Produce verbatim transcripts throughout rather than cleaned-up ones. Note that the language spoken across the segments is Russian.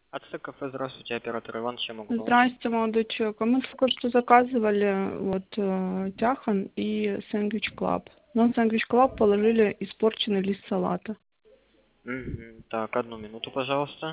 АЦТ кафе, здравствуйте, оператор Иван, чем могу помочь? Здрасте, молодой человек. А мы только что заказывали вот э, тяхан и сэндвич клаб. Но в сэндвич клаб положили испорченный лист салата. Мгм. Так, одну минуту, пожалуйста.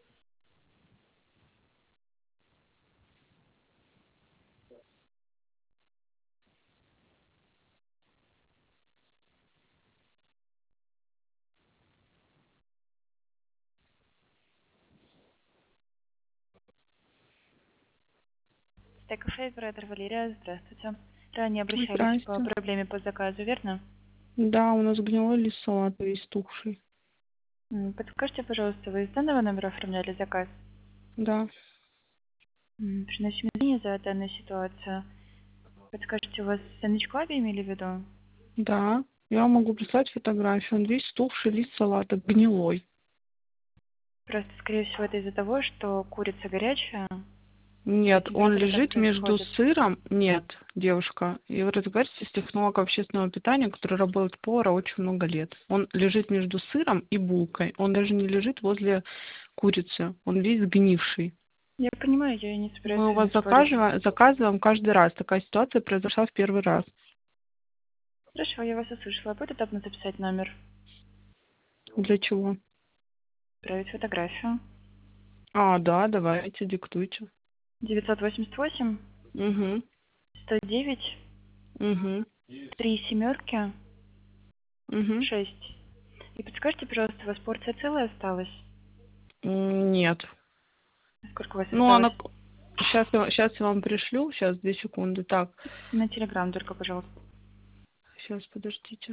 Кафе, оператор Валерия, здравствуйте. Ранее обращались по Здрасте. проблеме по заказу, верно? Да, у нас гнилой лист салата весь тухший. М, Подскажите, пожалуйста, вы из данного номера оформляли заказ? Да. М, Приносим извинения за данную ситуацию. Подскажите, у вас в сэндвич клабе имели в виду? Да. Я могу прислать фотографию. Он весь тухший лист салата, гнилой. Просто, скорее всего, это из-за того, что курица горячая. Нет, он Температура так лежит между происходит. сыром. Нет, девушка. И вы разговариваете с технологом общественного питания, который работает повара очень много лет. Он лежит между сыром и булкой. Он даже не лежит возле курицы. Он весь сгнивший. Я понимаю, я и не собираюсь Мы с у вами вас спорить. заказываем, заказываем каждый раз. Такая ситуация произошла в первый раз. Хорошо, я вас услышала. Будет удобно записать номер? Для чего? Отправить фотографию. А, да, давайте, диктуйте. девятьсот восемьдесят восемь Угу, сто девять угу, три семерки угу. шесть. И подскажите, пожалуйста, у вас порция целая осталась? Нет. Сколько у вас Ну, осталось? она... Сейчас я, сейчас я вам пришлю. Сейчас, две секунды. Так, На телеграм только, пожалуйста. сейчас, подождите.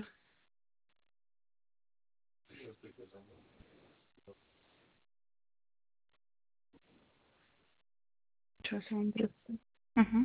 Сейчас я вам пришлю. Угу.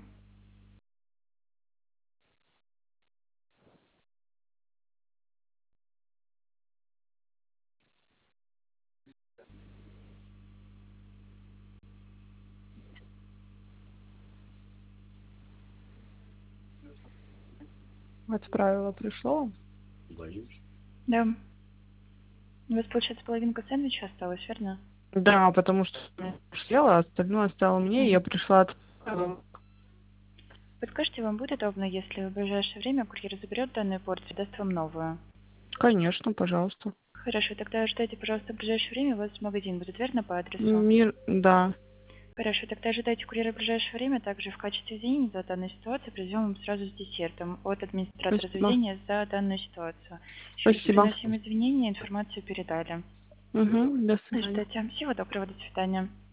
Отправила, пришло. Да. У вас, получается, половинка сэндвича осталась, верно? Да, потому что я съела, а остальное оставила мне, и я Угу. пришла от... Подскажите, вам будет удобно, если в ближайшее время курьер заберет данную порцию и даст вам новую? Конечно, пожалуйста. Хорошо, тогда ждайте, пожалуйста, в ближайшее время. У вас магазин будет, верно, по адресу? Мир, да. Хорошо, тогда ожидайте курьера в ближайшее время. Также в качестве извинений за данную ситуацию привезем вам сразу с десертом от администратора Спасибо. заведения за данную ситуацию. Еще раз Спасибо. приносим извинения, информацию передали. Угу, до свидания. Ждите. Всего доброго, до свидания.